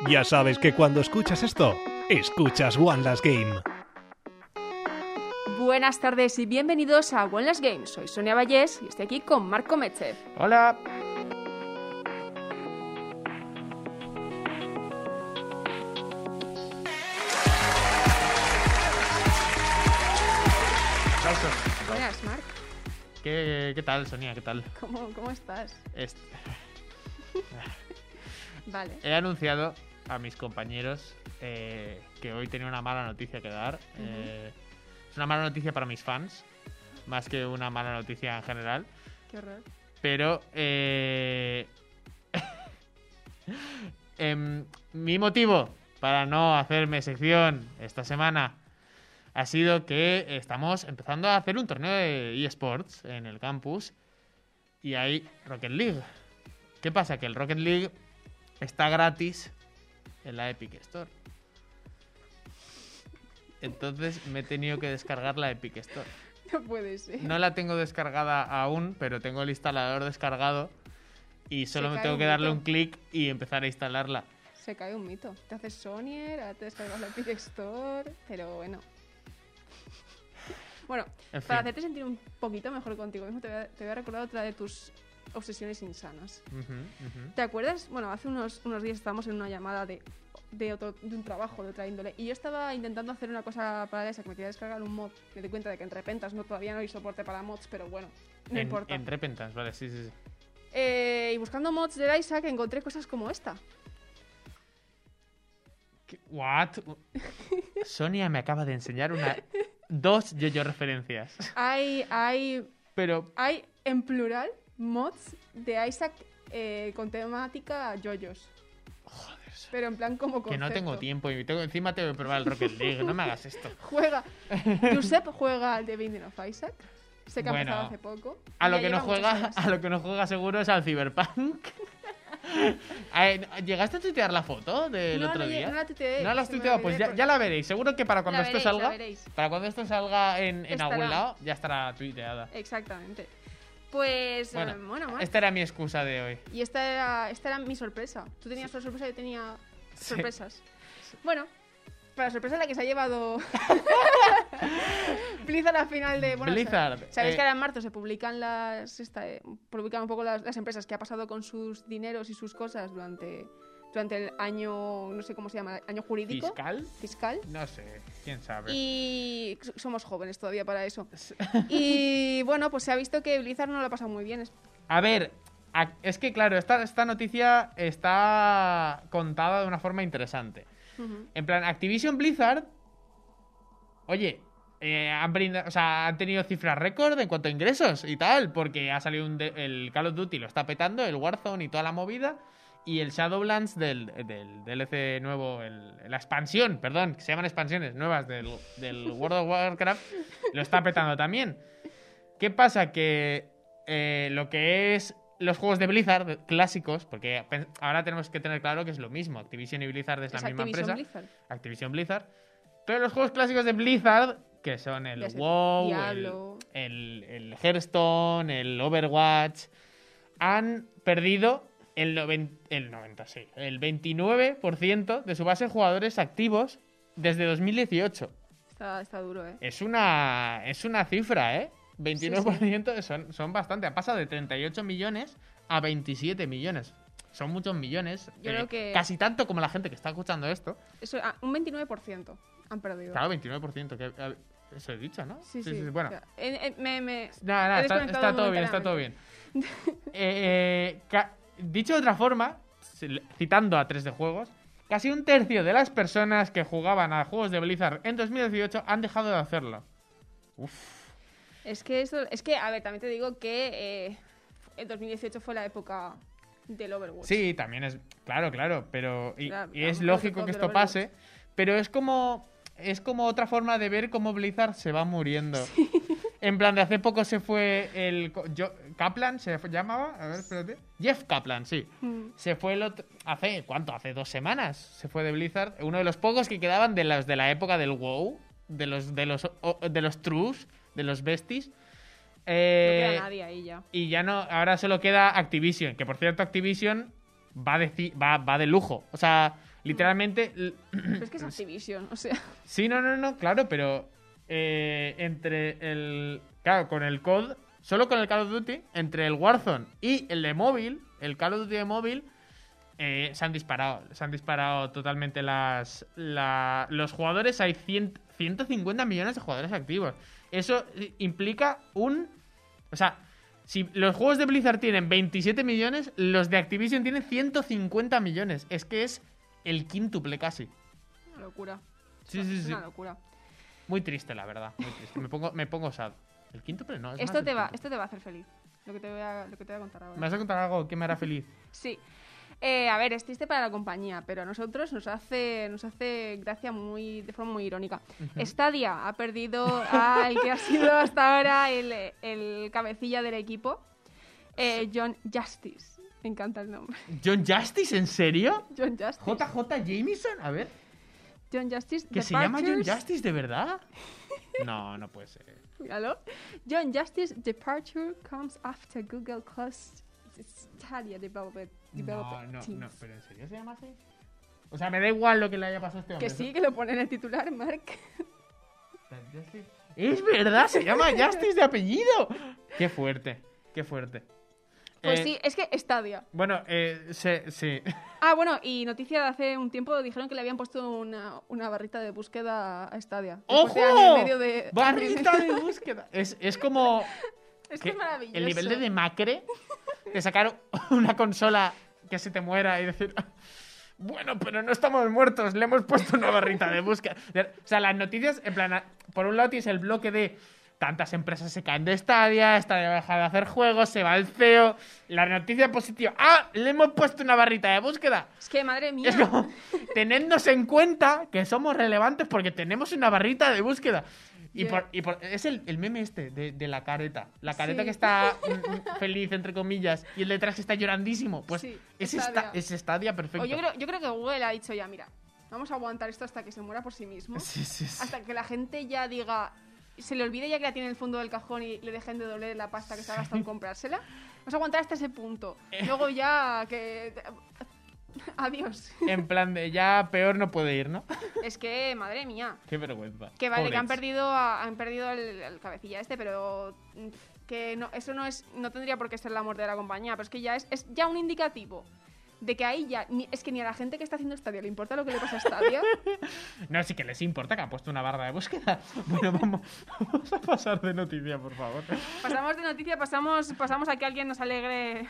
Ya sabes que cuando escuchas esto, escuchas One Last Game. Buenas tardes y bienvenidos a One Last Game. Soy Sonia Vallés y estoy aquí con Marco Metzev. Hola. Buenas, Marc. ¿Qué tal, Sonia? ¿Qué tal? ¿Cómo estás? Vale. He anunciado a mis compañeros que hoy tenía una mala noticia que dar. Es una mala noticia para mis fans, más que una mala noticia en general. Qué horror. Pero mi motivo para no hacerme sección esta semana ha sido que estamos empezando a hacer un torneo de eSports en el campus y hay Rocket League. ¿Qué pasa? Que el Rocket League está gratis en la Epic Store. Entonces me he tenido que descargar la Epic Store. No puede ser. No la tengo descargada aún, pero tengo el instalador descargado y solo me tengo que darle un clic y empezar a instalarla. Se cae un mito. Te haces Sonyer, ahora te descargas la Epic Store, pero bueno. Bueno, para hacerte sentir un poquito mejor contigo mismo, te voy a recordar otra de tus obsesiones insanas. ¿Te acuerdas? Bueno, hace unos días estábamos en una llamada de un trabajo de otra índole y yo estaba intentando hacer una cosa para esa, que me quería descargar un mod. Me di cuenta de que en Repentas todavía no hay soporte para mods, pero bueno, no importa. En Repentas, vale, sí. Y buscando mods de Isaac encontré cosas como esta. ¿What? Sonia me acaba de enseñar dos yo referencias. Hay en plural mods de Isaac con temática yoyos. Joder. Pero en plan como concepto. Que no tengo tiempo y encima tengo que probar el Rocket League. No me hagas esto. Josep juega al The Binding of Isaac. Sé que ha empezado hace poco. A lo que no juega seguro es al Cyberpunk. ¿Llegaste a tuitear la foto del otro día? No la tuiteé. No la has tuiteado, pues ya la veréis. Seguro que para cuando esto salga. Para cuando esto salga en algún lado, ya estará tuiteada. Exactamente. Pues bueno, esta era mi excusa de hoy. Y esta era mi sorpresa. Tú tenías una sorpresa y yo tenía sorpresas. Sí. Bueno, para sorpresa la que se ha llevado Blizzard al final de... Bueno, Blizzard. Sabéis que ahora en marzo se publican publican un poco las empresas que ha pasado con sus dineros y sus cosas durante el año, no sé cómo se llama, año jurídico. ¿Fiscal? No sé, quién sabe. Y somos jóvenes todavía para eso. Y bueno, pues se ha visto que Blizzard no lo ha pasado muy bien. A ver, es que claro, esta noticia está contada de una forma interesante. En plan, Activision Blizzard, oye, han tenido cifras récord en cuanto a ingresos y tal, porque ha salido el Call of Duty lo está petando, el Warzone y toda la movida. Y el Shadowlands del DLC nuevo, la expansión, perdón, que se llaman expansiones nuevas del World of Warcraft, lo está petando también. ¿Qué pasa? Que lo que es los juegos de Blizzard clásicos, porque ahora tenemos que tener claro que es lo mismo, Activision y Blizzard es la misma empresa. Activision Blizzard. Pero los juegos clásicos de Blizzard, que son el WoW, el Hearthstone, el Overwatch, han perdido el 29% de su base de jugadores activos desde 2018. Está duro, ¿eh? Es una cifra, ¿eh? 29% sí. Son bastante. Ha pasado de 38 millones a 27 millones. Son muchos millones. Yo creo que... Casi tanto como la gente que está escuchando esto. Eso, un 29% han perdido. Claro, 29%. Eso he dicho, ¿no? Sí. Bueno. O sea, está todo bien, está todo bien. Dicho de otra forma, citando a 3D Juegos, casi un tercio de las personas que jugaban a juegos de Blizzard en 2018 han dejado de hacerlo. Uf. Es que, a ver, también te digo que el 2018 fue la época del Overwatch. Sí, también es... Claro, pero... Y es lógico que esto pase, pero es como otra forma de ver cómo Blizzard se va muriendo. Sí. En plan, de hace poco se fue Kaplan, ¿se llamaba? A ver, espérate. Jeff Kaplan, sí. Se fue ¿Hace 2 semanas? Se fue de Blizzard. Uno de los pocos que quedaban de la época del WoW, de los Trues, de los Besties. No queda nadie ahí ya. Y ya no, ahora solo queda Activision, que por cierto Activision va de lujo. O sea, Literalmente... Pero es que es Activision, o sea... Sí, no, claro, pero entre el... Claro, con el COD, solo con el Call of Duty, entre el Warzone y el de móvil, el Call of Duty de móvil, se han disparado totalmente los jugadores. Hay 150 millones de jugadores activos. Eso implica o sea, si los juegos de Blizzard tienen 27 millones, los de Activision tienen 150 millones. Es que es el quíntuple casi. Una locura. Sí. Una locura. Muy triste, la verdad. Muy triste. Me pongo sad. ¿El quíntuple? No. Esto te va a hacer feliz. Lo que te voy a contar ahora. ¿Me vas a contar algo que me hará feliz? Sí. A ver, es triste para la compañía, pero a nosotros nos hace gracia de forma muy irónica. Stadia ha perdido al que ha sido hasta ahora el cabecilla del equipo, John Justice. Me encanta el nombre. ¿John Justice? ¿En serio? John Justice. ¿JJ Jameson? A ver. John Justice. ¿Que se llama John Justice de verdad? No puede ser. Míralo. John Justice departure comes after Google closed Stadia developer teams. No, pero ¿en serio se llama así? O sea, me da igual lo que le haya pasado a este hombre. Que sí, que lo pone en el titular, Mark. Es verdad, se llama Justice de apellido. Qué fuerte. Pues sí, es que Stadia. Bueno, sí. Ah, bueno, y noticia de hace un tiempo dijeron que le habían puesto una barrita de búsqueda a Stadia. ¡Ojo! De año y medio de... ¡Barrita de búsqueda! Es como... Es que es maravilloso. El nivel de demacre de sacar una consola que se te muera y decir... Bueno, pero no estamos muertos, le hemos puesto una barrita de búsqueda. O sea, las noticias, en plan, por un lado tienes el bloque de tantas empresas se caen de Stadia deja de hacer juegos, se va el CEO. La noticia positiva, le hemos puesto una barrita de búsqueda. Es que, madre mía. Es como, tenednos en cuenta que somos relevantes porque tenemos una barrita de búsqueda. Es el meme este de la careta. La careta sí. Que está feliz, entre comillas, y el detrás está llorandísimo. Pues sí, es Stadia perfecto. Yo creo que Google ha dicho ya, mira, vamos a aguantar esto hasta que se muera por sí mismo. Sí. Hasta que la gente ya diga... Se le olvide ya que la tiene en el fondo del cajón y le dejen de doler la pasta que se ha gastado en comprársela. Vamos a aguantar hasta ese punto. Luego ya que... Adiós. En plan de ya peor no puede ir, ¿no? Es que, madre mía. Qué vergüenza. Que vale, que han perdido el cabecilla pero que no, eso no tendría por qué ser la muerte de la compañía, pero es que ya es ya un indicativo de que ahí ya es que ni a la gente que está haciendo Stadia le importa lo que le pasa a Stadia. No, sí que les importa que ha puesto una barra de búsqueda. Bueno, vamos a pasar de noticia, por favor. Pasamos de noticia, pasamos a que alguien nos alegre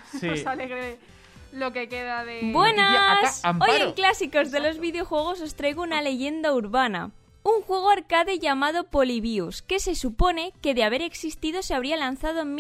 lo que queda de... ¡Buenas! Acá, Hoy en Clásicos de los Videojuegos os traigo una leyenda urbana. Un juego arcade llamado Polybius, que se supone que de haber existido se habría lanzado en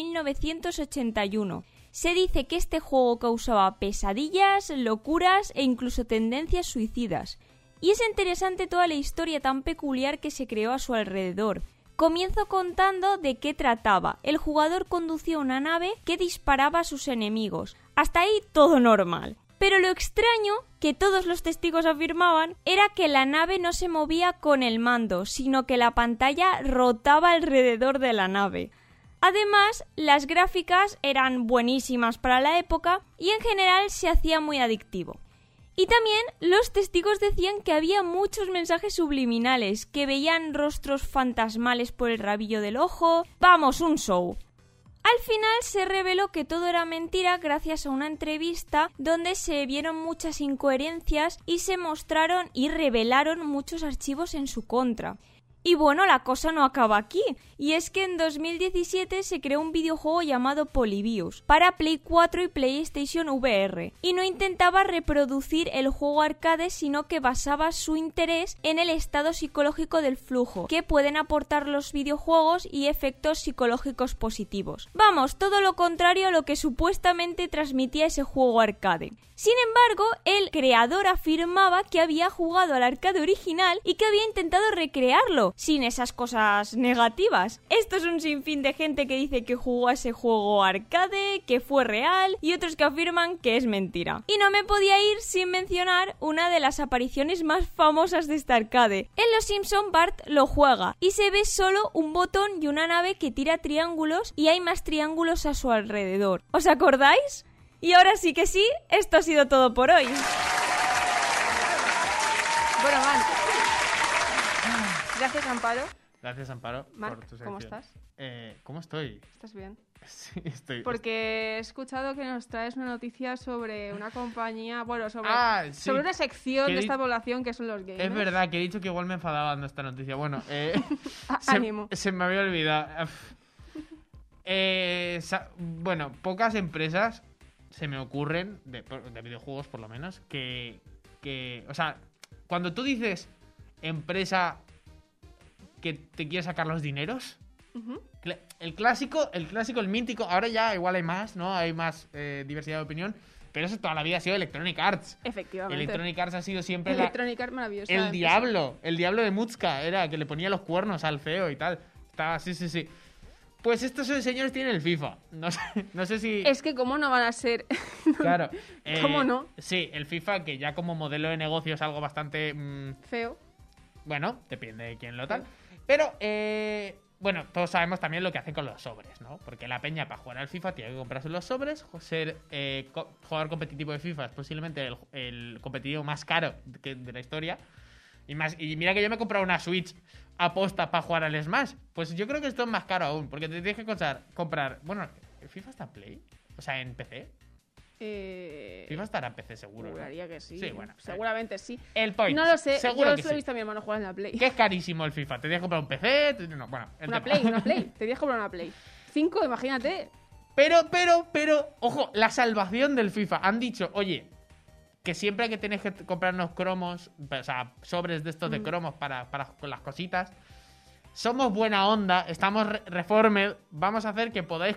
1981. Se dice que este juego causaba pesadillas, locuras e incluso tendencias suicidas. Y es interesante toda la historia tan peculiar que se creó a su alrededor. Comienzo contando de qué trataba. El jugador conducía una nave que disparaba a sus enemigos. Hasta ahí todo normal. Pero lo extraño, que todos los testigos afirmaban, era que la nave no se movía con el mando, sino que la pantalla rotaba alrededor de la nave. Además, las gráficas eran buenísimas para la época y en general se hacía muy adictivo. Y también los testigos decían que había muchos mensajes subliminales, que veían rostros fantasmales por el rabillo del ojo... ¡Vamos, un show! Al final se reveló que todo era mentira gracias a una entrevista donde se vieron muchas incoherencias y se mostraron y revelaron muchos archivos en su contra. Y bueno, la cosa no acaba aquí, y es que en 2017 se creó un videojuego llamado Polybius para Play 4 y PlayStation VR, y no intentaba reproducir el juego arcade, sino que basaba su interés en el estado psicológico del flujo que pueden aportar los videojuegos y efectos psicológicos positivos. Vamos, todo lo contrario a lo que supuestamente transmitía ese juego arcade. Sin embargo, el creador afirmaba que había jugado al arcade original y que había intentado recrearlo, sin esas cosas negativas. Esto es un sinfín de gente que dice que jugó a ese juego arcade, que fue real, y otros que afirman que es mentira. Y no me podía ir sin mencionar una de las apariciones más famosas de este arcade. En Los Simpson, Bart lo juega, y se ve solo un botón y una nave que tira triángulos, y hay más triángulos a su alrededor. ¿Os acordáis? Y ahora sí que sí, esto ha sido todo por hoy. Bueno, Marc. Gracias, Amparo. Gracias, Amparo, Marc, por tu sección. ¿cómo estás? ¿Cómo estoy? ¿Estás bien? Sí, estoy... Porque he escuchado que nos traes una noticia sobre una compañía, bueno, sobre sí. sobre una sección Que de esta población que son los gamers. Es verdad que he dicho que igual me enfadaba dando esta noticia. Bueno, Ánimo. se me había olvidado. Bueno, pocas empresas se me ocurren, de videojuegos por lo menos, que... O sea, cuando tú dices empresa que te quiere sacar los dineros... Ujú. El clásico, el mítico, ahora ya igual hay más, ¿no? Hay más diversidad de opinión, pero eso toda la vida ha sido Electronic Arts. Efectivamente. Electronic Arts ha sido siempre Electronic Arts maravillosa. el diablo de Mutska, era que le ponía los cuernos al feo y tal. Estaba, sí. Pues estos señores tienen el FIFA. No sé si... Es que cómo no van a ser... Claro. ¿Cómo no? Sí, el FIFA, que ya como modelo de negocio es algo bastante... Feo. Bueno, depende de quién lo tal. Pero, bueno, todos sabemos también lo que hacen con los sobres, ¿no? Porque la peña para jugar al FIFA tiene que comprarse los sobres. Ser jugador competitivo de FIFA es posiblemente el competitivo más caro de la historia. Y mira que yo me he comprado una Switch aposta para jugar al Smash. Pues yo creo que esto es más caro aún, porque te tienes que comprar... Bueno, ¿el FIFA está en Play? O sea, ¿en PC? FIFA estará en PC seguro, ¿no? Juraría que sí. Sí, bueno. Seguramente sí. El Point. No lo sé. Seguro Yo que solo he sí. visto a mi hermano jugar en la Play. Que es carísimo el FIFA. Te tienes que comprar un PC... No, bueno, Una Play. Te tienes que comprar una Play. 5, imagínate. Pero, ojo, la salvación del FIFA. Han dicho, oye, que siempre que tenéis que comprarnos cromos, o sea, sobres de estos de cromos para con las cositas, somos buena onda, estamos reformed, vamos a hacer que podáis...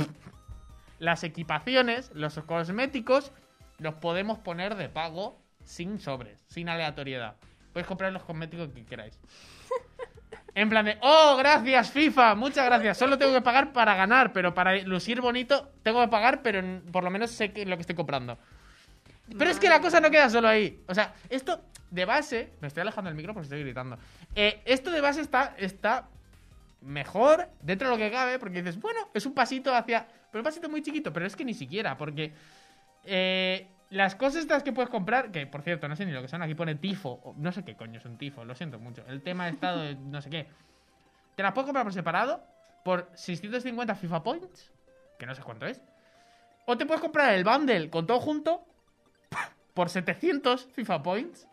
Las equipaciones, los cosméticos, los podemos poner de pago sin sobres, sin aleatoriedad. Podéis comprar los cosméticos que queráis. En plan de, oh, gracias FIFA, muchas gracias. Solo tengo que pagar para ganar, pero para lucir bonito tengo que pagar, pero por lo menos sé lo que estoy comprando. Pero es que la cosa no queda solo ahí. O sea, esto de base... Me estoy alejando del micro porque estoy gritando. Esto de base está mejor dentro de lo que cabe, porque dices, bueno, es un pasito hacia... Pero un pasito muy chiquito, pero es que ni siquiera, porque las cosas estas que puedes comprar, que por cierto, no sé ni lo que son, aquí pone tifo, no sé qué coño es un tifo, lo siento mucho. El tema de estado de no sé qué. Te las puedes comprar por separado, por 650 FIFA Points, que no sé cuánto es. O te puedes comprar el bundle con todo junto, por 700 FIFA Points.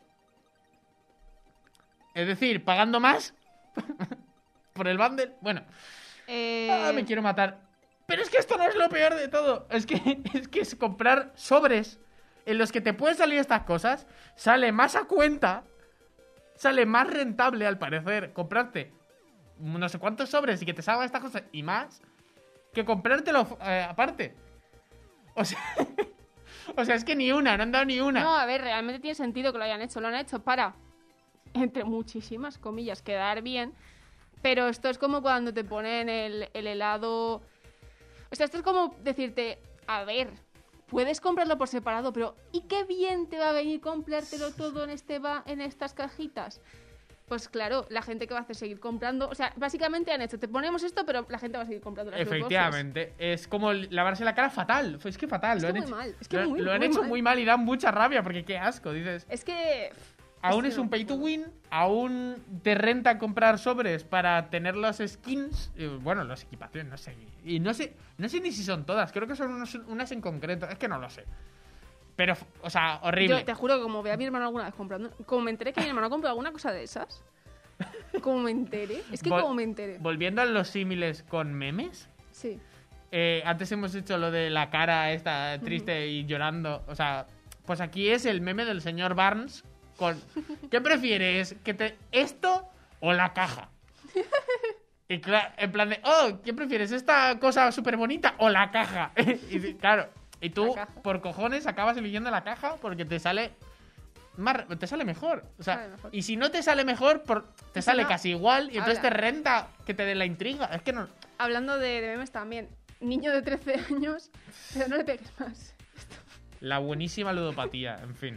Es decir, pagando más por el bundle. Bueno, me quiero matar. Pero es que esto no es lo peor de todo. Es que es comprar sobres en los que te pueden salir estas cosas. Sale más a cuenta. Sale más rentable, al parecer, comprarte no sé cuántos sobres y que te salgan estas cosas y más, que comprártelo aparte. O sea, es que ni una, no han dado ni una. No, a ver, realmente tiene sentido que lo hayan hecho. Lo han hecho para, entre muchísimas comillas, quedar bien. Pero esto es como cuando te ponen el helado... O sea, esto es como decirte, a ver, puedes comprarlo por separado, pero ¿y qué bien te va a venir comprártelo todo en estas cajitas? Pues claro, la gente que va a hacer seguir comprando... O sea, básicamente han hecho, te ponemos esto, pero la gente va a seguir comprando las Efectivamente, es como lavarse la cara fatal. Es que fatal. Es lo que han muy hecho, mal, es que lo han hecho muy mal y dan mucha rabia, porque qué asco, dices... Es que... Aún es un pay to win, aún te renta comprar sobres para tener los skins, bueno, las equipaciones, no sé. Y no sé ni si son todas, creo que son unas en concreto, es que no lo sé. Pero, o sea, horrible. Yo te juro que como vea a mi hermano alguna vez comprando... Como me enteré que mi hermano ha comprado alguna cosa de esas... Como me enteré... Es que como me enteré... Volviendo a los símiles con memes... Sí. Antes hemos hecho lo de la cara esta triste y llorando, o sea... Pues aquí es el meme del señor Barnes... ¿Qué prefieres? ¿Esto o la caja? Y claro, en plan de, ¿qué prefieres? ¿Esta cosa súper bonita o la caja? Y claro, y tú por cojones acabas eligiendo la caja porque te sale mejor. O sea, mejor. Y si no te sale mejor, te sale casi igual y entonces Habla. te renta que te dé la intriga. Es que no... Hablando de memes también. Niño de 13 años, pero no le pegues más. La buenísima ludopatía, en fin.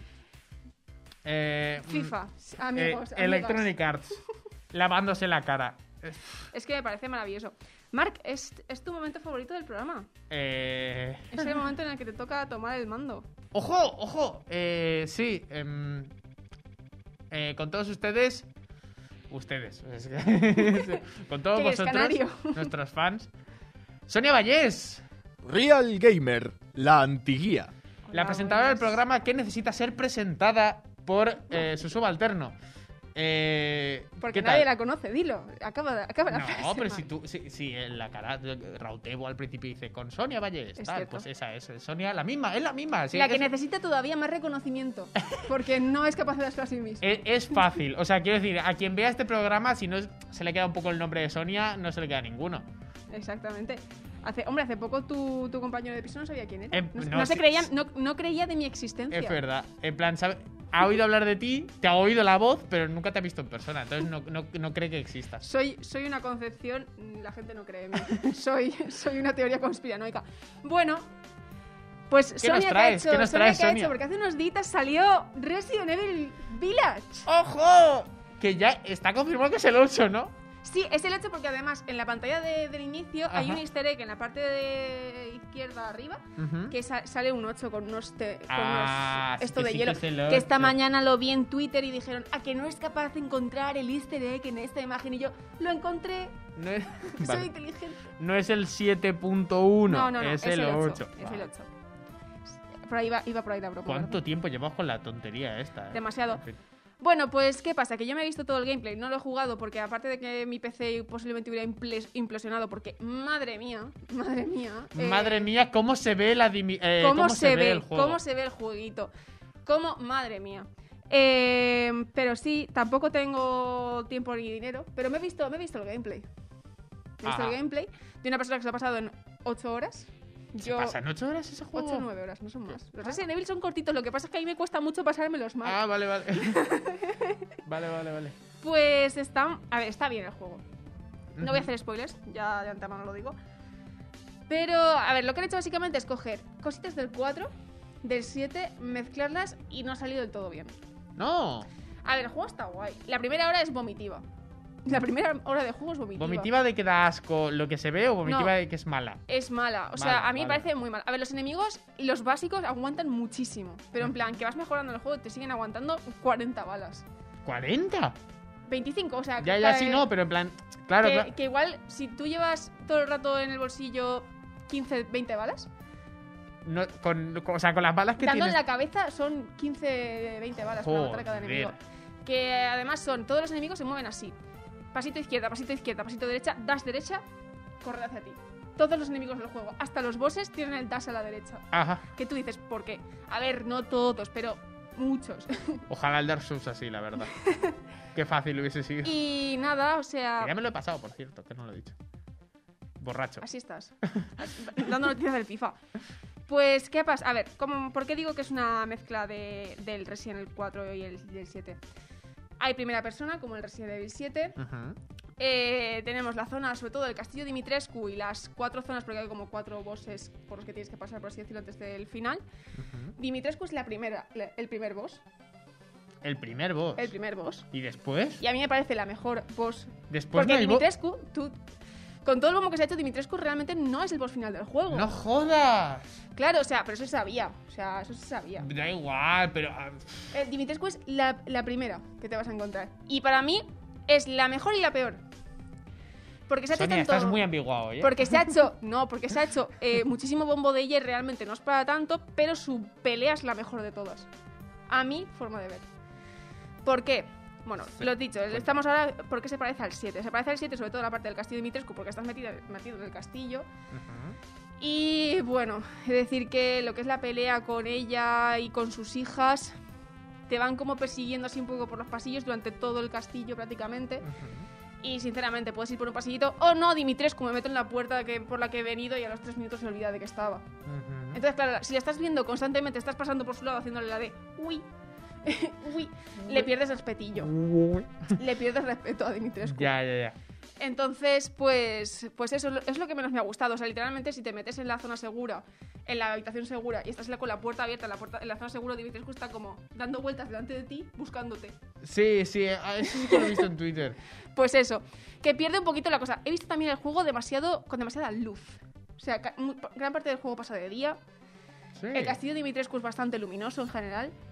FIFA, amigos. Electronic Arts. Lavándose la cara. Es que me parece maravilloso. Marc, ¿es tu momento favorito del programa? Es el momento en el que te toca tomar el mando. ¡Ojo! Sí. con todos ustedes, es que- con todos ¿Qué eres, vosotros, canario? nuestros fans, Sonia Vallés, Real Gamer, la antiguía. la Hola, presentadora del buenas. programa que necesita ser presentada por su subalterno. Porque ¿qué nadie tal? la conoce, dilo. Acaba la frase. No, pero mal. si en la cara Rautebo al principio dice con Sonia Vallés, Es tal, cierto. pues esa es Sonia, es la misma. Sí, La que es, necesita todavía más reconocimiento. Porque no es capaz de darse a sí misma. es fácil, o sea, quiero decir, a quien vea este programa, si no se le queda un poco el nombre de Sonia, no se le queda ninguno. Exactamente. Hace poco tu compañero de piso no sabía quién era. No, No se sí, creían, no creía de mi existencia. Es verdad, en plan, ha oído hablar de ti, te ha oído la voz, pero nunca te ha visto en persona, entonces no cree que existas. Soy una concepción, la gente no cree en mí. soy una teoría conspiranoica. Bueno, pues ¿Qué Sonia, nos traes? ¿qué ha hecho? ¿Qué nos Sonia, traes, ¿qué ha Sonia? hecho? Porque hace unos días salió Resident Evil Village. ¡Ojo! Que ya está confirmado que es el 8, ¿no? Sí, es el 8 porque además en la pantalla del inicio hay Ajá. un easter egg en la parte de izquierda arriba Ujú. que sale un 8 con unos Sí esto que de sí hielo. que es el Que esta 8. mañana lo vi en Twitter y dijeron, ¿a que no es capaz de encontrar el easter egg en esta imagen? Y yo, lo encontré, No es, soy vale. inteligente. No es el 7.1, No, es el 8. Es el 8. Por ahí iba por ahí la broma. ¿Cuánto ¿verdad? tiempo llevamos con la tontería esta? Demasiado. En fin. Bueno, pues, ¿qué pasa? Que yo me he visto todo el gameplay, no lo he jugado porque aparte de que mi PC posiblemente hubiera implosionado porque, madre mía, Madre mía, cómo se ve cómo se ve el juego. cómo se ve el jueguito, madre mía. Pero sí, tampoco tengo tiempo ni dinero, pero me he visto el gameplay. Me he visto Ajá. el gameplay de una persona que se lo ha pasado en 8 horas. ¿Se pasa en 8 horas ese juego? 8 o 9 horas, no son más. Los Resident Evil son cortitos, lo que pasa es que a mí me cuesta mucho pasármelos mal. Ah, vale. vale. Pues está bien el juego. No voy a hacer spoilers, ya de antemano lo digo. Pero, a ver, lo que han hecho básicamente es coger cositas del 4, del 7, mezclarlas y no ha salido del todo bien. No. A ver, el juego está guay. La primera hora es vomitiva. La primera hora de juego es vomitiva. ¿Vomitiva de que da asco lo que se ve o vomitiva No. de que es mala? Es mala. O sea, Mala, a mí me vale. parece muy mala. A ver, los enemigos y los básicos aguantan muchísimo. Pero en plan, que vas mejorando en el juego, te siguen aguantando 40 balas. ¿40? 25, o sea... Ya, sí, no, pero en plan... Claro, que igual, si tú llevas todo el rato en el bolsillo 15, 20 balas, no, o sea, con las balas que dando en tienes... la cabeza son 15, 20 balas para matar a cada Joder. enemigo. Que además todos los enemigos se mueven así. Pasito izquierda, pasito derecha, dash derecha, corre hacia ti. Todos los enemigos del juego, hasta los bosses, tienen el dash a la derecha. Ajá. Que tú dices, ¿por qué? A ver, no todos, pero muchos. Ojalá el Dark Souls así, la verdad. Qué fácil hubiese sido. Y nada, o sea... Que ya me lo he pasado, por cierto, que no lo he dicho. Borracho. Así estás. Dando noticias del FIFA. Pues, ¿qué pasa? A ver, ¿por qué digo que es una mezcla del Resident Evil 4 y el 7? Hay primera persona, como el Resident Evil 7. Ujú. Tenemos la zona, sobre todo, del Castillo Dimitrescu y las 4 zonas, porque hay como 4 bosses por los que tienes que pasar, por así decirlo, antes del final. Dimitrescu es el primer boss. El primer boss. El primer boss. ¿Y después? Y a mí me parece la mejor boss. Después Porque no hay Dimitrescu, con todo el bombo que se ha hecho, Dimitrescu realmente no es el boss final del juego. ¡No jodas! Claro, o sea, pero eso se sabía. O sea, eso se sabía. Da igual, pero... Dimitrescu es la primera que te vas a encontrar. Y para mí es la mejor y la peor. Porque se ha hecho Sonia, tanto... estás muy ambiguado, ¿eh? Porque se ha hecho... No, porque se ha hecho muchísimo bombo de ella y realmente no es para tanto, pero su pelea es la mejor de todas. A mi forma de ver. ¿Por qué? Bueno, lo he dicho, estamos ahora... ¿Por qué se parece al 7? Se parece al 7 sobre todo la parte del castillo de Dimitrescu porque estás metido en el castillo. Ujú. Y bueno, es decir que lo que es la pelea con ella y con sus hijas te van como persiguiendo así un poco por los pasillos durante todo el castillo prácticamente. Y sinceramente puedes ir por un pasillito o no, Dimitrescu, me meto en la puerta por la que he venido y a los 3 minutos se olvida de que estaba. Ujú. Entonces claro, si la estás viendo constantemente, estás pasando por su lado haciéndole la de uy, uy, le pierdes respetillo. Le pierdes respeto a Dimitrescu. Ya. Entonces, pues eso es lo que menos me ha gustado. O sea, literalmente, si te metes en la zona segura, en la habitación segura, y estás con la puerta abierta, en la zona segura, Dimitrescu está como dando vueltas delante de ti, buscándote. Sí, eso sí que lo he visto en Twitter. Pues eso, que pierde un poquito la cosa. He visto también el juego con demasiada luz. O sea, gran parte del juego pasa de día. Sí. El castillo de Dimitrescu es bastante luminoso en general.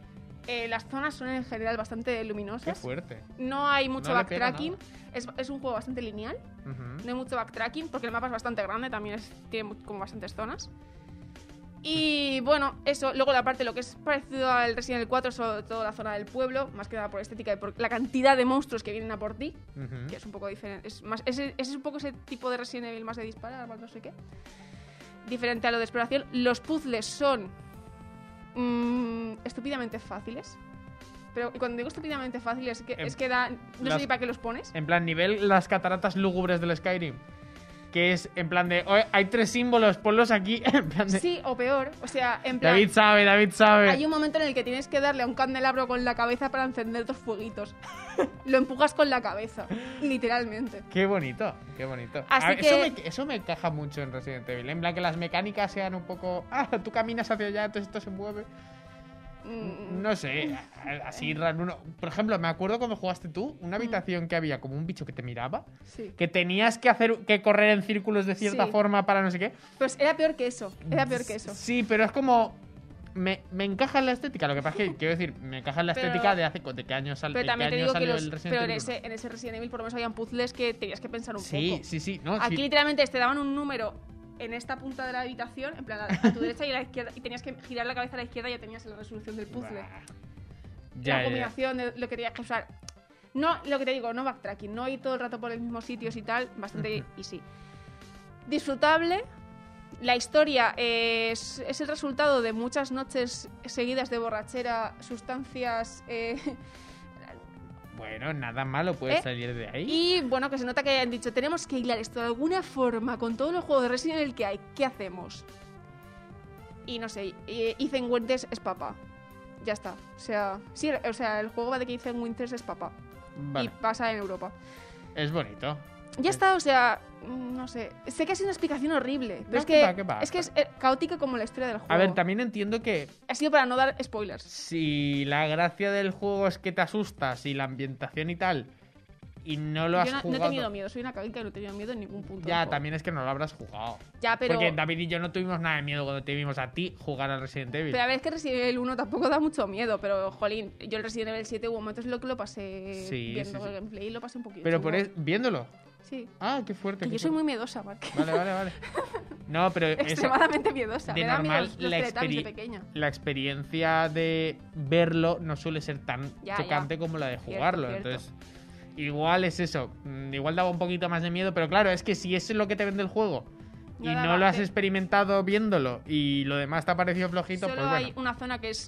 Las zonas son en general bastante luminosas. Qué fuerte. No hay mucho No le pega backtracking. Es un juego bastante lineal. No hay mucho backtracking porque el mapa es bastante grande. También tiene como bastantes zonas. Y bueno, eso. Luego la parte, lo que es parecido al Resident Evil 4, sobre todo la zona del pueblo. Más que nada por estética y por la cantidad de monstruos que vienen a por ti. Que es un poco diferente. Es un poco ese tipo de Resident Evil más de disparar, más no sé qué. Diferente a lo de exploración. Los puzzles son estúpidamente fáciles. Pero cuando digo estúpidamente fáciles es que da... No sé ni para qué los pones. En plan, nivel las cataratas lúgubres del Skyrim. Que es en plan de... "Oye, hay 3 símbolos, ponlos aquí". En plan de... Sí, o peor. O sea, en plan... David sabe. Hay un momento en el que tienes que darle a un candelabro con la cabeza para encender 2 fueguitos. Lo empujas con la cabeza, literalmente. Qué bonito, qué bonito. Así que... Eso me encaja mucho en Resident Evil. En plan, que las mecánicas sean un poco... tú caminas hacia allá, entonces esto se mueve. No sé, así raro. Por ejemplo, me acuerdo cuando jugaste tú, una habitación que había como un bicho que te miraba, Sí. que tenías que correr en círculos de cierta Sí. forma para no sé qué. Pues era peor que eso. Sí, pero es como... Me encaja en la estética. Lo que pasa es que, quiero decir, me encaja en la Pero- estética de qué año salió Pero también te digo que el Resident pero Evil 1. en ese Resident Evil por lo menos habían puzzles que tenías que pensar un Sí, poco. sí, no, Aquí sí. literalmente te daban un número en esta punta de la habitación, en plan a tu derecha y a la izquierda, y tenías que girar la cabeza a la izquierda y ya tenías la resolución del puzzle. Bah. La Ya. combinación de lo que tenías que usar. No, lo que te digo, no backtracking, no ir todo el rato por los mismos sitios y tal, bastante easy. Disfrutable. La historia es el resultado de muchas noches seguidas de borrachera, sustancias... Bueno, nada malo puede salir de ahí. Y bueno, que se nota que hayan dicho, tenemos que hilar esto de alguna forma con todos los juegos de Resident Evil que hay. ¿Qué hacemos? Y no sé, Ethan Winters es papá. Ya está. O sea, sí, o sea, el juego va de que Ethan Winters es papá. Vale. Y pasa en Europa. Es bonito. Ya está, o sea, no sé. Sé que ha sido una explicación horrible, pero No, es que ¿qué va? es que es caótica como la historia del juego. A ver, también entiendo que Ha sido para no dar spoilers. si la gracia del juego es que te asustas y la ambientación y tal, y no lo has Yo no he jugado... tenido miedo, soy una caótica y no he tenido miedo en ningún punto. del Ya, juego. también es que no lo habrás jugado. Ya, pero... Porque David y yo no tuvimos nada de miedo cuando te vimos a ti jugar al Resident Evil. Pero a ver, es que Resident Evil 1 tampoco da mucho miedo, pero jolín, yo el Resident Evil 7 hubo momentos en los que lo pasé Sí, viendo sí, sí. el gameplay y lo pasé un poquito. Pero chungo. viéndolo. Sí. Ah, qué fuerte. Que qué yo soy fuerte. muy miedosa, Mark. Vale. No, pero eso, Extremadamente miedosa. de Me da normal, miedo los la, teletabios de pequeña. la experiencia de verlo no suele ser tan Ya, chocante ya. como la de Cierto, jugarlo. cierto. Entonces, igual es eso. Igual daba un poquito más de miedo, pero claro, es que si eso es lo que te vende el juego y No no daba- lo has te- experimentado viéndolo y lo demás te ha parecido flojito, Solo pues hay bueno. una zona que es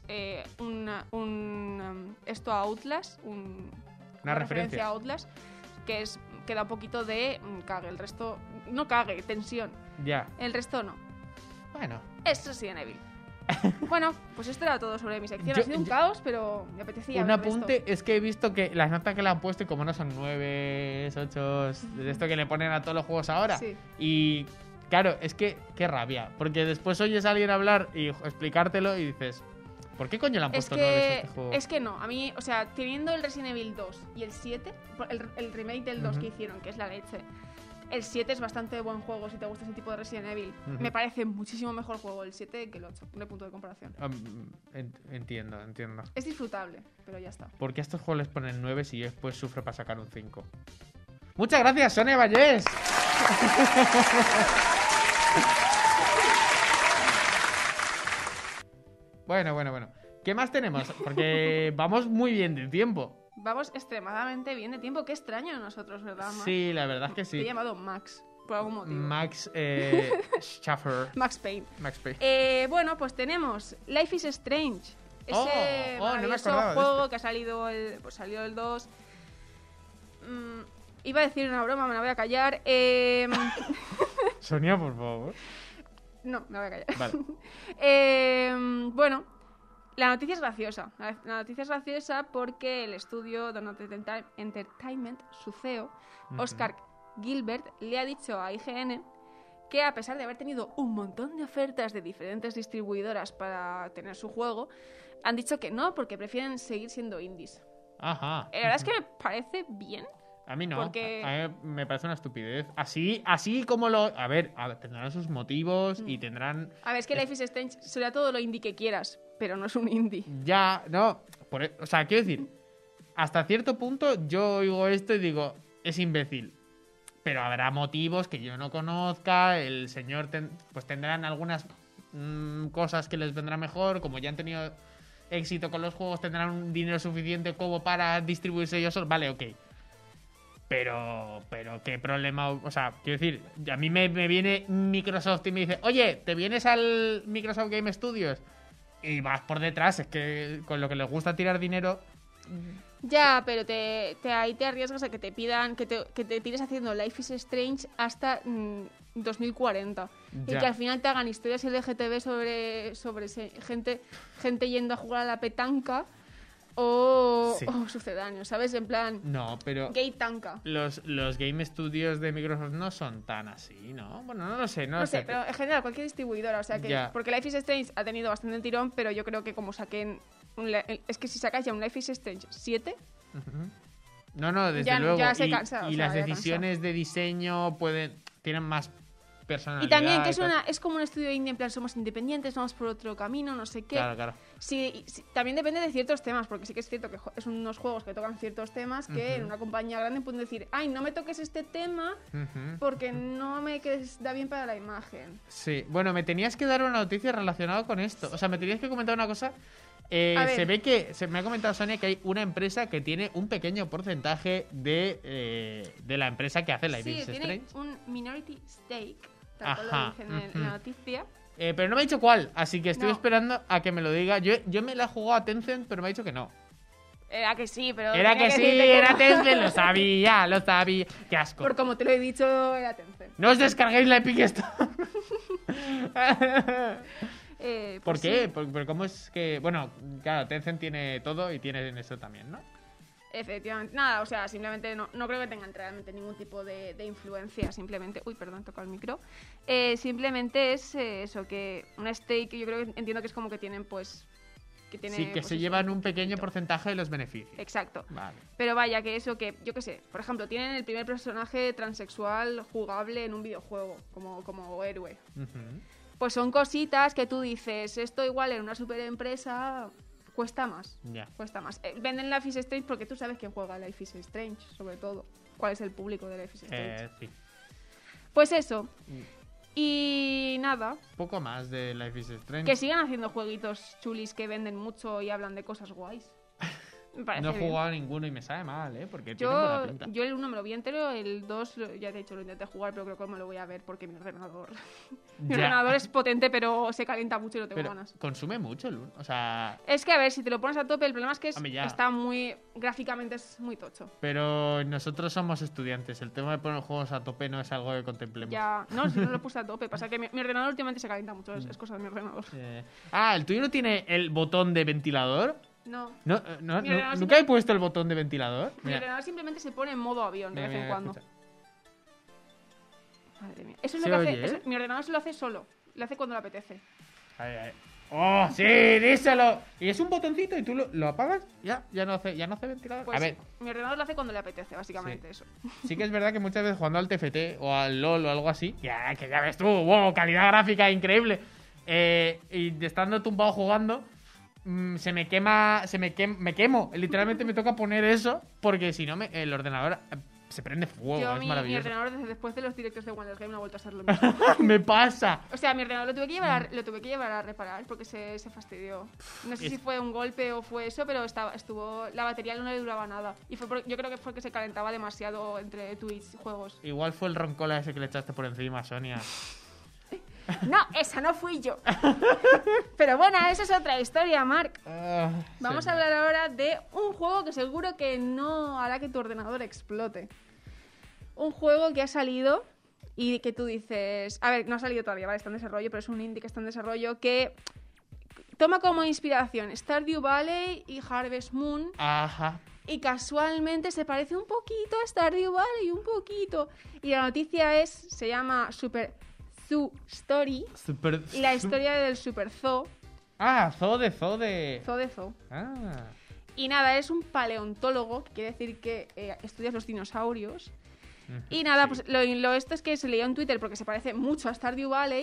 esto a Outlast, una referencia. a Outlast, que da un poquito de cague. El resto, no cague, tensión. Ya. El resto no. Bueno. Es Resident Evil. Bueno, pues esto era todo sobre mi sección. Yo- Ha sido un caos, pero me apetecía. Un ver el resto. apunte es que he visto que las notas que le han puesto, y como no son 9, 8, de esto que le ponen a todos los juegos ahora. Sí. Y claro, es que qué rabia. Porque después oyes a alguien hablar y explicártelo y dices, ¿por qué coño le han Es puesto 9 a que, este juego? es que no, a mí, o sea, teniendo el Resident Evil 2 y el 7, el remake del 2 que hicieron, que es la leche, el 7 es bastante buen juego si te gusta ese tipo de Resident Evil. Me parece muchísimo mejor juego el 7 que el 8, no hay punto de comparación. Entiendo. Es disfrutable, pero ya está. ¿Por qué a estos juegos les ponen 9 si yo después sufro para sacar un 5? Muchas gracias, Sonia Vallés. Bueno. ¿Qué más tenemos? Porque vamos muy bien de tiempo. Vamos extremadamente bien de tiempo. Qué extraño nosotros, ¿verdad, Max? Sí, la verdad es que Te he sí. llamado Max, por algún motivo. Max Schaffer. Max Payne. Max Payne. Bueno, pues tenemos Life is Strange. Ese No me maravilloso acordaba de juego este. que ha salido pues salió el 2. Iba a decir una broma, me la voy a callar. Sonia, por favor. No, me voy a callar. Vale. Bueno, la noticia es graciosa. La noticia es graciosa porque el estudio Donut Entertainment, su CEO, Oscar Gilbert, le ha dicho a IGN que a pesar de haber tenido un montón de ofertas de diferentes distribuidoras para tener su juego, han dicho que no, porque prefieren seguir siendo indies. Ajá. La verdad es que me parece bien. A mí no. Porque- A mí me parece una estupidez. Así como lo... A ver, tendrán sus motivos y tendrán... A ver, es que Life is Strange sería todo lo indie que quieras, pero no es un indie. Ya, no. O sea, quiero decir, hasta cierto punto yo oigo esto y digo, es imbécil. Pero habrá motivos que yo no conozca, el señor pues tendrán algunas cosas que les vendrá mejor, como ya han tenido éxito con los juegos, tendrán un dinero suficiente como para distribuirse ellos solos. Vale, ok. Pero qué problema, o sea, quiero decir, a mí me viene Microsoft y me dice, oye, ¿te vienes al Microsoft Game Studios? Y vas por detrás, es que con lo que les gusta tirar dinero... Ya, pero ahí te arriesgas a que te pidan que te tires haciendo Life is Strange hasta 2040. Ya. Y que al final te hagan historias LGTB sobre gente yendo a jugar a la petanca o sucedáneos, ¿sabes? En plan, No, pero gay tanca. los Game Studios de Microsoft no son tan así, ¿no? Bueno, no lo sé, No sé, pero en general cualquier distribuidora, o sea que... Ya. Porque Life is Strange ha tenido bastante tirón, pero yo creo que como saquen... Es que si sacas ya un Life is Strange 7... Ujú. No, desde Ya luego. se cansa, y o sea, las ya decisiones de diseño tienen más personalidad. Y también que y tal. es como un estudio indie, en plan somos independientes, vamos por otro camino, no sé qué. Claro. Sí, también depende de ciertos temas, porque sí que es cierto que es unos juegos que tocan ciertos temas que en una compañía grande pueden decir, ay, no me toques este tema Ujú. porque no me da bien para la imagen. Sí, bueno, me tenías que dar una noticia relacionada con esto. O sea, me tenías que comentar una cosa. A ver. Se ve que, me ha comentado Sonia que hay una empresa que tiene un pequeño porcentaje de la empresa que hace Life is Sí, tiene Strange. un minority stake, tal cual Ajá, lo dicen en la noticia. Pero no me ha dicho cuál, así que estoy No. esperando a que me lo diga. Yo me la he jugado a Tencent, pero me ha dicho que no. Era que sí, pero... Era tenía que sí, decirte que era no. Tencent, lo sabía. Qué asco. Por como te lo he dicho, era Tencent. No os descarguéis la Epic Store. ¿Por Pues qué? sí. Pero ¿cómo es que...? Bueno, claro, Tencent tiene todo y tiene en eso también, ¿no? Efectivamente, nada, o sea, simplemente no creo que tengan realmente ningún tipo de influencia, simplemente... Uy, perdón, toca el micro. Simplemente es eso, que una stake, yo creo que entiendo que es como que tienen, pues... Que tiene, Sí, que pues, se eso, llevan un pequeño poquito. porcentaje de los beneficios. Exacto. Vale. Pero vaya, que eso, que yo qué sé, por ejemplo, tienen el primer personaje transexual jugable en un videojuego, como héroe. Ujú. Pues son cositas que tú dices, esto igual en una super empresa cuesta más. Ya. Cuesta más. Venden Life is Strange porque tú sabes quién juega Life is Strange, sobre todo. ¿Cuál es el público de Life is Strange? Sí. Pues eso. Y nada, Poco más de Life is Strange. que sigan haciendo jueguitos chulis que venden mucho y hablan de cosas guays. Me parece No he bien. jugado a ninguno y me sabe mal, ¿eh? Porque tiene buena pinta. Yo el 1 me lo vi entero, el 2 ya te he dicho, lo intenté jugar, pero creo que me lo voy a ver porque mi ordenador... mi Ya. ordenador es potente, pero se calienta mucho y no tengo Pero ganas. consume mucho el 1. O sea... Es que, a ver, si te lo pones a tope, el problema es que Hombre, ya. está muy... Gráficamente es muy tocho. Pero nosotros somos estudiantes. El tema de poner juegos a tope no es algo que contemplemos. Ya... No, si no lo puse a tope. Pasa que mi ordenador últimamente se calienta mucho, es cosa de mi ordenador. ¿el tuyo no tiene el botón de ventilador? No. No, Mi ordenador ¿Nunca he puesto el botón de ventilador? Mi ordenador simplemente se pone en modo avión de vez en cuando. escucha. Madre mía. Eso es ¿Se lo que oye, hace... mi ordenador se lo hace solo. Lo hace cuando le apetece. Ay. ¡Oh, sí! ¡Díselo! Y es un botoncito y tú lo apagas, ya no hace ventilador. Pues A ver, mi ordenador lo hace cuando le apetece, básicamente eso. sí que es verdad que muchas veces jugando al TFT o al LOL o algo así, que ya ves tú, wow, calidad gráfica increíble. Y estando tumbado jugando, me quemo. Literalmente me toca poner eso porque si no el ordenador se prende fuego. Yo, es mi maravilloso. ordenador después de los directos de Wonder Game no ha vuelto a ser lo mismo. Me pasa. O sea, mi ordenador lo tuve que llevar a reparar porque se fastidió. No sé si fue un golpe o fue eso, pero estuvo la batería no le duraba nada. Y yo creo que fue que se calentaba demasiado entre Twitch y juegos. Igual fue el roncola ese que le echaste por encima, Sonia. No, esa no fui yo. Pero bueno, esa es otra historia, Marc. Vamos a hablar ahora de un juego que seguro que no hará que tu ordenador explote. Un juego que ha salido y que tú dices... A ver, no ha salido todavía, ¿vale? Está en desarrollo, pero es un indie que está en desarrollo que toma como inspiración Stardew Valley y Harvest Moon. Ajá. Y casualmente se parece un poquito a Stardew Valley, un poquito. Y la noticia se llama Super Zoo Story. La historia del Super Zoo. Zoo de... Zoo de Zoo. Ah. Y nada, es un paleontólogo, que quiere decir que estudias los dinosaurios. Y nada, Sí. pues lo esto es que se leía en Twitter porque se parece mucho a Stardew Valley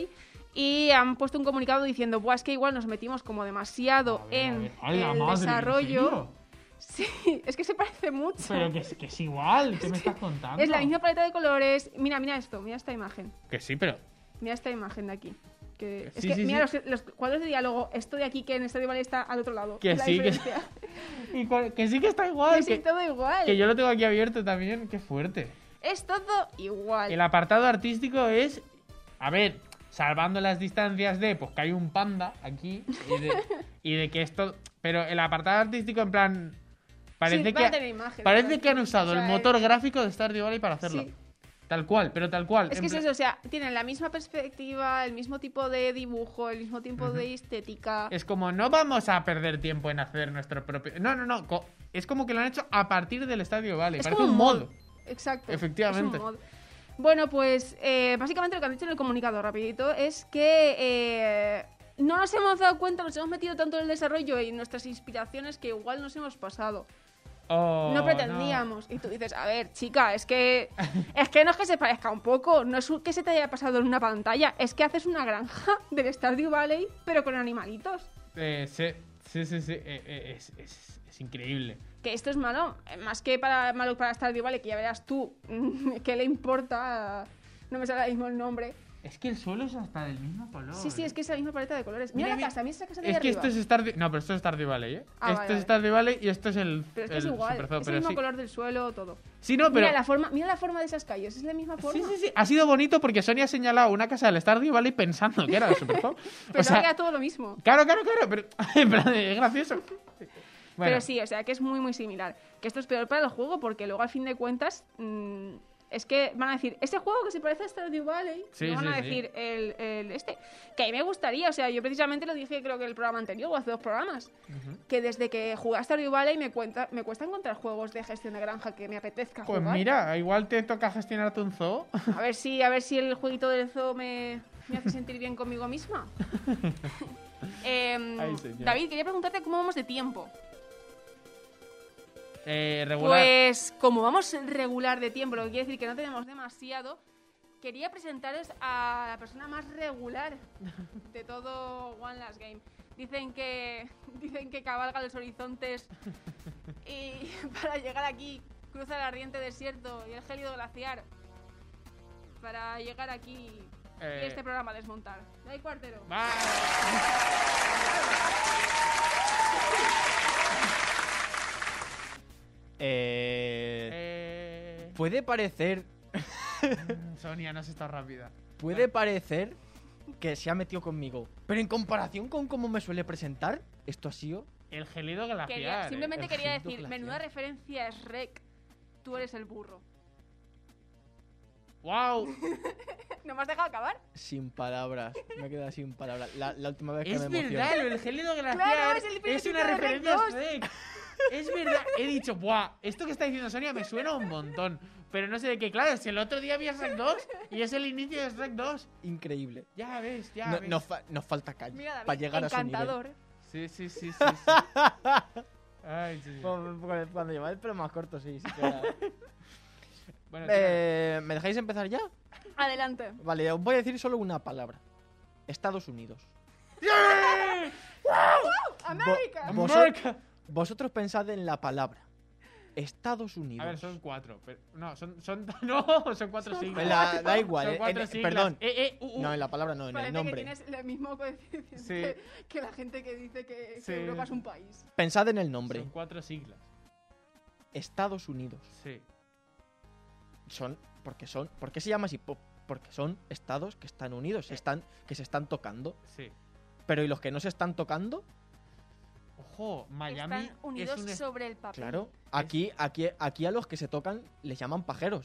Y han puesto un comunicado diciendo, buah, es que igual nos metimos como demasiado en el desarrollo. Sí, es que se parece mucho. Pero que es igual, ¿qué me estás contando? Es la misma paleta de colores. Mira esto, mira esta imagen. Que sí, pero... Mira esta imagen de aquí. Es Sí, que sí, mira sí. los cuadros de diálogo, esto de aquí que en Stardew Valley está al otro lado. Que es la sí, diferencia. que sí que está igual. Que sí, todo igual. Que yo lo tengo aquí abierto también, qué fuerte. Es todo igual. El apartado artístico es... A ver, salvando las distancias de... Pues que hay un panda aquí y de que esto... Pero el apartado artístico en plan... Parece sí, que han usado el motor gráfico de Stardew Valley para hacerlo. Sí. Tal cual, pero tal cual. Es que es eso, o sea, tienen la misma perspectiva, el mismo tipo de dibujo, el mismo tipo de estética. Es como, no vamos a perder tiempo en hacer nuestro propio... No. Es como que lo han hecho a partir del Stardew Valley. Es Parece como un mod. Exacto. Efectivamente. Es un mod. Bueno, pues básicamente lo que han dicho en el comunicado rapidito es que no nos hemos dado cuenta, nos hemos metido tanto en el desarrollo y en nuestras inspiraciones que igual nos hemos pasado. Oh, No pretendíamos. Y tú dices, a ver, chica, es que no es que se parezca un poco, no es que se te haya pasado en una pantalla, es que haces una granja del Stardew Valley, pero con animalitos. Sí. Es increíble. Que esto es malo, más que malo para Stardew Valley, que ya verás tú, ¿qué le importa? No me sale ahora mismo el nombre. Es que el suelo es hasta del mismo color. Sí, es que es la misma paleta de colores. Mira, la casa, mira esa casa de ahí Es que arriba. esto es Stardew... No, pero esto es Stardew Valley, ¿eh? Ah, esto vale. es Stardew Valley y esto es el... Pero es que es igual, Superzoo, es pero el mismo sí. color del suelo, todo. Sí, no, pero... Mira la forma de esas calles, es la misma forma. Sí. Ha sido bonito porque Sony ha señalado una casa del Stardew Valley pensando que era de Superzoo. Pero no era todo lo mismo. Claro, pero en plan, es gracioso. Bueno, Pero sí, o sea, que es muy, muy similar. Que esto es peor para el juego porque luego, al fin de cuentas, es que van a decir, ese juego que se parece a Stardew Valley, Sí, no van a sí. decir que a mí me gustaría, o sea, yo precisamente lo dije creo que el programa anterior o hace 2 programas, que desde que jugué a Stardew Valley me cuesta encontrar juegos de gestión de granja que me apetezca pues jugar. mira, igual te toca gestionarte un zoo. A ver si el jueguito del zoo me hace sentir bien conmigo misma. Ay, señor. David, quería preguntarte cómo vamos de tiempo. Regular. Pues como vamos regular de tiempo, lo que quiere decir que no tenemos demasiado, quería presentaros a la persona más regular de todo One Last Game. Dicen que cabalga los horizontes y para llegar aquí cruza el ardiente desierto y el gélido glaciar para llegar aquí y este programa desmontar. ¿No hay cuartero? Vale. Puede parecer Sonia, no has estado rápida. Puede parecer que se ha metido conmigo, pero en comparación con cómo me suele presentar, esto ha sido... El gélido glaciar. Simplemente el quería gélido decir, glaciar. menuda referencia es Rec, tú eres el burro. ¡Wow! ¿No me has dejado acabar? Sin palabras, me he quedado sin palabras. La última vez que Es me emocioné. verdad, el gélido glaciar Claro, es el es principio una de Rec referencia 2. a Shrek. Es verdad, he dicho, ¡buah! Esto que está diciendo Sonia me suena un montón. Pero no sé de qué, claro, si el otro día había Shrek 2 y es el inicio de Shrek 2. Increíble. Ya ves, ves. Nos falta calle Mira, David, para llegar a su nivel. encantador. Sí. Ay, sí. Cuando lleva el pelo más corto, sí que era. Bueno, ¿Me dejáis empezar ya? Adelante. Vale, os voy a decir solo una palabra. Estados Unidos. América. America. Vosotros pensad en la palabra. Estados Unidos. A ver, son 4. Pero, no, son 4 siglas. Da igual, Son 4 siglas. perdón. U. No, en la palabra no, en Parece el nombre. que tienes el mismo coeficiente Sí. que la gente que dice que Sí. Europa es un país. Pensad en el nombre. Son 4 siglas. Estados Unidos. Sí. ¿Por qué se llama así? Porque son estados que están unidos, que se están tocando. Sí. Pero ¿y los que no se están tocando? Ojo, Miami Están unidos es un sobre el papel. Claro. Aquí a los que se tocan les llaman pajeros.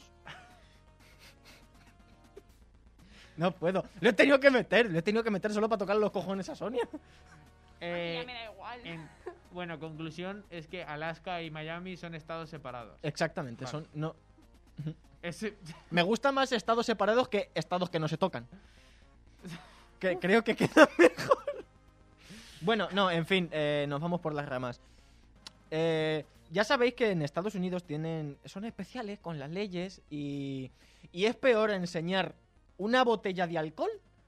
No puedo. Lo he tenido que meter solo para tocar los cojones a Sonia. A mí ya me da igual. Bueno, conclusión es que Alaska y Miami son estados separados. Exactamente, Vale. son no. Ese- Me gustan más estados separados que estados que no se tocan. Que creo que queda mejor. Bueno, no, en fin, nos vamos por las ramas. Ya sabéis que en Estados Unidos son especiales con las leyes y es peor enseñar una botella de alcohol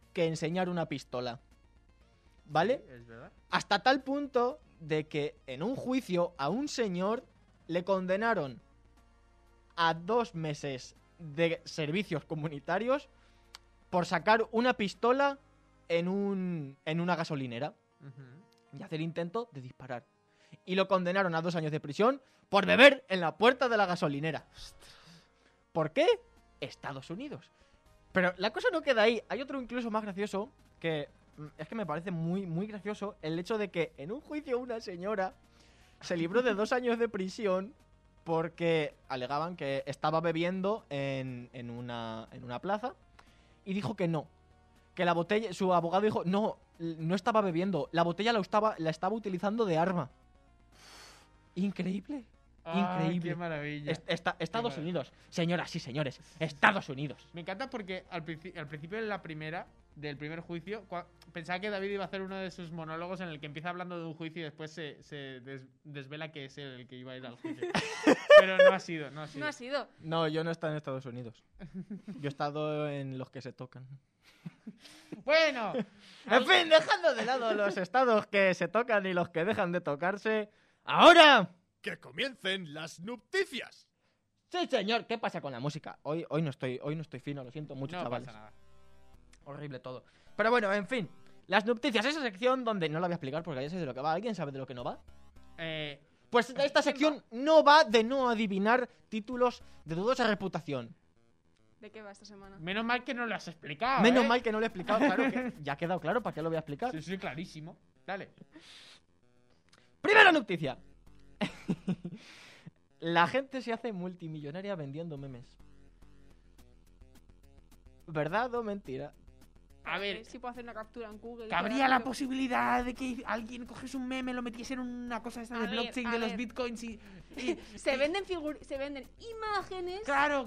que enseñar una pistola. ¿Vale? Es verdad. Hasta tal punto de que en un juicio a un señor le condenaron a 2 meses de servicios comunitarios por sacar una pistola en una gasolinera y hacer intento de disparar. Y lo condenaron a 2 años de prisión por beber en la puerta de la gasolinera. ¿Por qué? Estados Unidos. Pero la cosa no queda ahí. Hay otro incluso más gracioso que es que me parece muy, muy gracioso el hecho de que en un juicio una señora se libró de 2 años de prisión porque alegaban que estaba bebiendo en una plaza y dijo que no. Que la botella, su abogado dijo, no estaba bebiendo, la botella la estaba utilizando de arma. Increíble. Increíble. ¡Qué maravilla! Estados Unidos. Señoras y señores, Estados Unidos. Me encanta porque al principio del primer juicio, pensaba que David iba a hacer uno de sus monólogos en el que empieza hablando de un juicio y después se desvela que es él el que iba a ir al juicio. Pero no ha sido. No ha sido. No, yo no he estado en Estados Unidos. Yo he estado en los que se tocan. Bueno. En fin, dejando de lado los estados que se tocan y los que dejan de tocarse. ¡Ahora! ¡Que comiencen las noticias! Sí, señor. ¿Qué pasa con la música? Hoy no estoy fino, lo siento mucho, No chavales. pasa nada. Horrible todo. Pero bueno, en fin. Las noticias, esa sección donde no la voy a explicar porque ya sé de lo que va. ¿Alguien sabe de lo que no va? Pues esta sección no va de no adivinar títulos de dudosa reputación. ¿De qué va esta semana? Menos mal que no lo has explicado. Menos mal que no lo he explicado, claro que ya ha quedado claro para qué lo voy a explicar. Sí, clarísimo. Dale. Primera noticia. La gente se hace multimillonaria vendiendo memes. ¿Verdad o mentira? A ver, si puedo hacer una captura en Google. cabría la posibilidad de que alguien cogiese un meme, lo metiese en una cosa esta de blockchain de los bitcoins y se venden imágenes. Claro.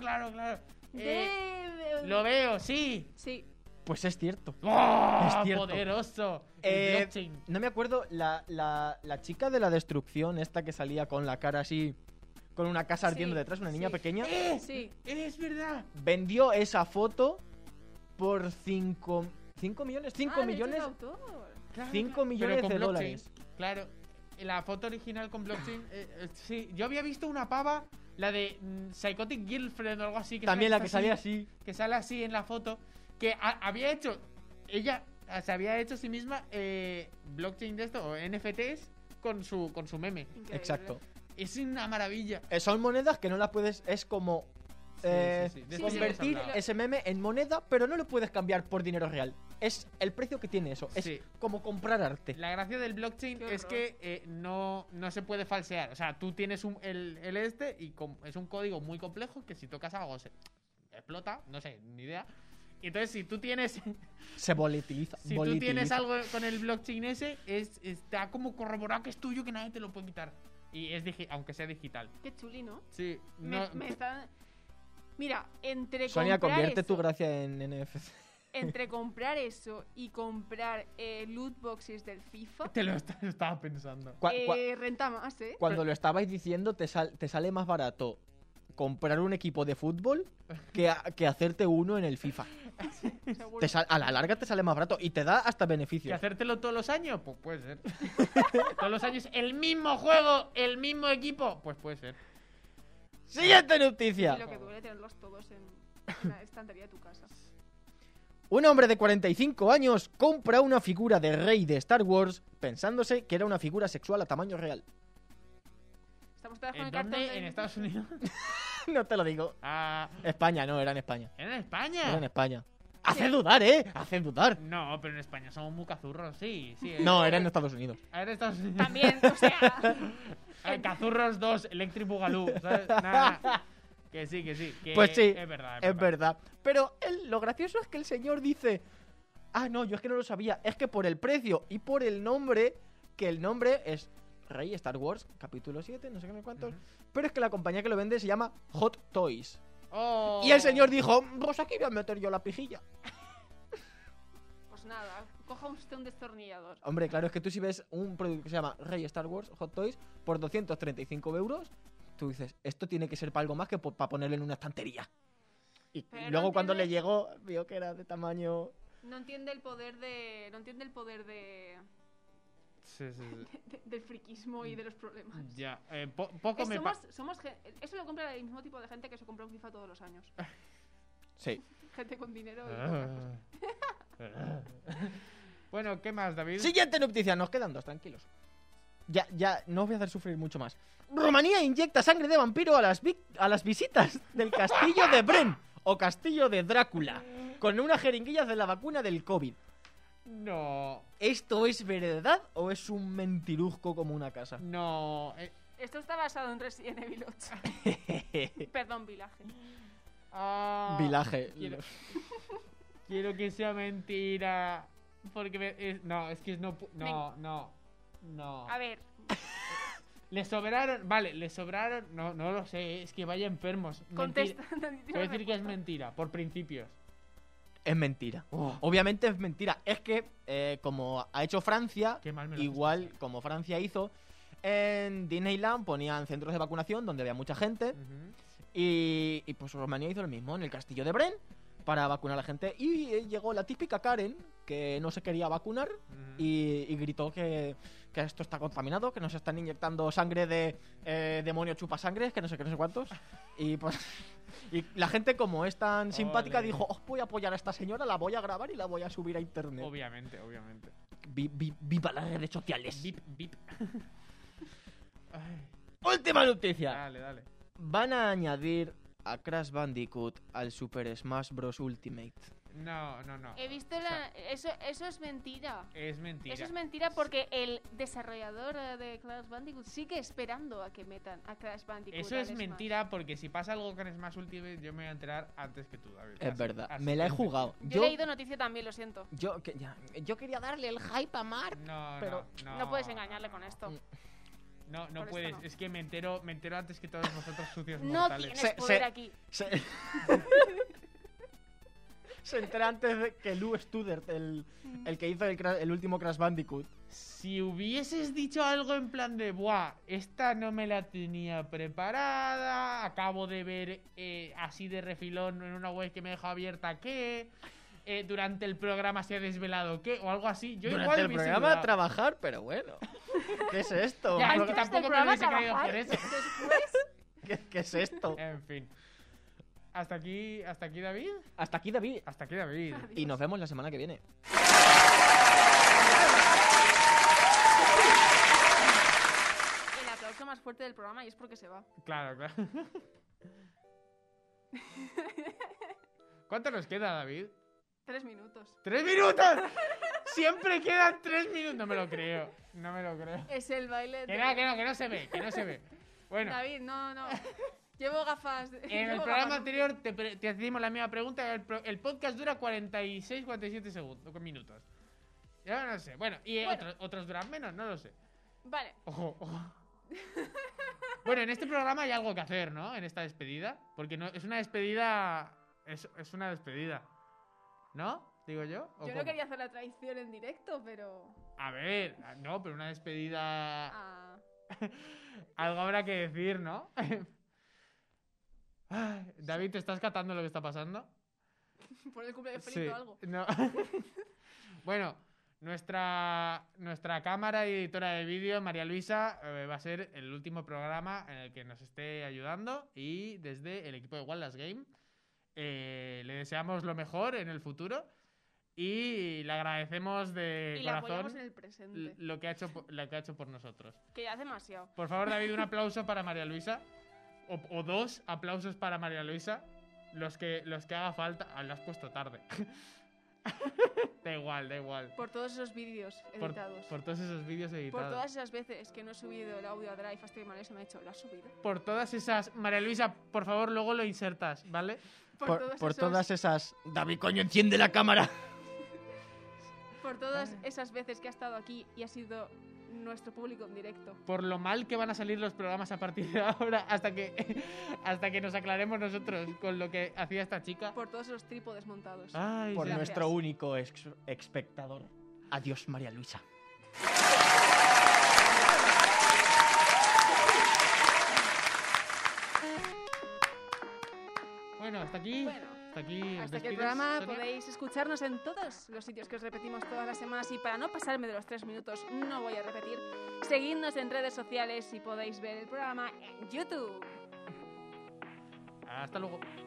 Lo veo, sí. Sí. Pues es cierto. ¡Oh! Es cierto. Poderoso. El blockchain. No me acuerdo, la chica de la destrucción, esta que salía con la cara así, con una casa ardiendo detrás, una niña pequeña, Sí. Es verdad. vendió esa foto por 5 millones, 5 millones, Claro, 5 millones pero con de blockchain. dólares. Claro, la foto original con blockchain. Sí, yo había visto una pava, la de Psychotic Girlfriend o algo así. Que También la que así, salía así. Que sale así en la foto. Que había hecho. Ella se había hecho a sí misma blockchain de esto, o NFTs, con su meme. Increíble. Exacto. Es una maravilla. Son monedas que no las puedes, es como Sí. De esto ya hemos convertir hablado. ese meme en moneda, pero no lo puedes cambiar por dinero real. Es el precio que tiene eso. Es Sí. como comprar arte. La gracia del blockchain Qué es que no se puede falsear. O sea, tú tienes el y es un código muy complejo que si tocas algo se explota. No sé, ni idea. Y entonces si tú tienes Se volatiliza. si tú tienes algo con el blockchain ese, está como corroborado que es tuyo, que nadie te lo puede quitar. Y es aunque sea digital. Qué chuli, ¿no? Sí. Me está... Mira, entre Sonia, comprar convierte eso, tu gracia en NFC. entre comprar eso y comprar loot boxes del FIFA, Te lo estaba pensando. renta más, ¿eh? Cuando lo estabais diciendo, te sale más barato comprar un equipo de fútbol que hacerte uno en el FIFA. Seguro. A la larga te sale más barato y te da hasta ¿Que beneficios. hacértelo todos los años? Pues puede ser. Todos los años el mismo juego, el mismo equipo, pues puede ser. Siguiente Y noticia. lo que duele tenerlos todos en la estantería de tu casa. Un hombre de 45 años compra una figura de Rey de Star Wars pensándose que era una figura sexual a tamaño real. Estamos todas con ¿En el cartón dónde? del- ¿En Estados Unidos? No te lo digo. Ah, España, no, era en España. ¿era en Era en España? España. Hace dudar, Hace dudar. No, pero en España somos muy cazurros, sí. No, era en Estados Unidos. Era en Estados Unidos. También, o sea... Cazurros 2, Electric Boogaloo, ¿sabes? Nah. Que sí. Que Pues sí, Es verdad. es verdad. Pero lo gracioso es que el señor dice... Ah, no, yo es que no lo sabía. Es que por el precio y por el nombre, que el nombre es Rey Star Wars, capítulo 7, no sé qué cuántos. Ujú. Pero es que la compañía que lo vende se llama Hot Toys. Oh. Y el señor dijo, pues aquí voy a meter yo la pijilla. Pues nada, coja usted un destornillador. Hombre, claro, es que tú si ves un producto que se llama Rey Star Wars Hot Toys por 235 euros, tú dices, esto tiene que ser para algo más que para ponerlo en una estantería. Y Pero luego no cuando tiene- le llegó, vio que era de tamaño No entiende el poder de... Sí. del friquismo y de los problemas. Ya, poco me Eso lo compra el mismo tipo de gente que se compra un FIFA todos los años. Sí. Gente con dinero y pocas cosas. Bueno, ¿qué más, David? Siguiente noticia, nos quedan 2, tranquilos. Ya, no os voy a hacer sufrir mucho más. Rumanía inyecta sangre de vampiro a las visitas del castillo de Bren o castillo de Drácula con una jeringuilla de la vacuna del COVID. No. ¿Esto es verdad o es un mentiruzco como una casa? No. Esto está basado en Resident Evil 8. Perdón, Village. Village. Quiero que sea mentira. Porque no, es que no. A ver. Le sobraron. No lo sé, es que vaya enfermos. Contesta. Voy a decir que es mentira, por principios. Es mentira. Obviamente es mentira. Es que, como ha hecho Francia, Qué mal me lo igual como Francia hizo, en Disneyland ponían centros de vacunación donde había mucha gente. Y pues Rumanía hizo lo mismo en el castillo de Bren para vacunar a la gente. Y llegó la típica Karen que no se quería vacunar y gritó que esto está contaminado, que nos están inyectando sangre de demonio chupasangres, que no sé qué, no sé cuántos. Y pues... Y la gente, como es tan simpática, dijo: os voy a apoyar a esta señora, la voy a grabar y la voy a subir a internet. Obviamente. Viva las redes sociales. Bip. Última noticia. Dale. Van a añadir a Crash Bandicoot al Super Smash Bros. Ultimate. No. He visto eso es mentira. Es mentira. Eso es mentira porque el desarrollador de Crash Bandicoot sigue esperando a que metan a Crash Bandicoot. Eso es mentira porque si pasa algo con Smash Ultimate yo me voy a enterar antes que tú, David. Es verdad, me la he jugado. Yo he leído noticia también, lo siento. Yo quería darle el hype a Mark, pero no puedes engañarle con esto. No puedes, no. Es que me entero antes que todos vosotros sucios no mortales. No tienes poder aquí. Se entera antes de que Lou Studert, el que hizo el último Crash Bandicoot. Si hubieses dicho algo en plan de buah, esta no me la tenía preparada, acabo de ver así de refilón en una web que me dejó abierta que durante el programa se ha desvelado que o algo así, yo durante igual el programa a trabajar, pero bueno. ¿Qué es esto? Ya, es que tampoco me hubiese creído por eso. ¿Qué es esto? En fin. ¿Hasta aquí David? Hasta aquí David. Adiós. Y nos vemos la semana que viene. El aplauso más fuerte del programa y es porque se va. Claro. ¿Cuánto nos queda, David? 3 minutos. ¡3 minutos! Siempre quedan 3 minutos. No me lo creo. Es el baile. Que no se ve. Bueno. David, no. Llevo gafas. En el programa anterior te hacíamos la misma pregunta. El podcast dura 47 minutos. Ya no sé. Bueno, y otros duran menos, no lo sé. Vale. Ojo. Bueno, en este programa hay algo que hacer, ¿no? En esta despedida. Porque no es una despedida. Es una despedida. ¿No? Digo yo. Yo no quería hacer la traición en directo, pero. A ver, no, pero una despedida. Algo habrá que decir, ¿no? David, ¿te estás catando lo que está pasando? Por el cumpleaños feliz o algo. No. Bueno, nuestra cámara y editora de vídeo, María Luisa, va a ser el último programa en el que nos esté ayudando. Y desde el equipo de Wallace Game le deseamos lo mejor en el futuro. Y le agradecemos de y corazón apoyamos en el presente. lo que ha hecho por nosotros. Que ya es demasiado. Por favor, David, un aplauso para María Luisa. O 2 aplausos para María Luisa. Los que haga falta. Lo has puesto tarde. Da igual. Por todos esos vídeos editados. Por todos esos vídeos editados. Por todas esas veces que no he subido el audio a Drive hasta que María se me ha dicho, ¿lo has subido? Por todas esas... María Luisa, por favor, luego lo insertas, ¿vale? Por todas esas... David, coño, enciende la cámara. Por todas esas veces que ha estado aquí y ha sido nuestro público en directo. Por lo mal que van a salir los programas a partir de ahora hasta que nos aclaremos nosotros con lo que hacía esta chica. Por todos los trípodes montados. Ay, por gracias. Nuestro único espectador. Adiós, María Luisa. Bueno, hasta aquí aquí. Hasta que el programa podéis escucharnos en todos los sitios que os repetimos todas las semanas. Y para no pasarme de los 3 minutos, no voy a repetir. Seguidnos en redes sociales y podéis ver el programa en YouTube. Hasta luego.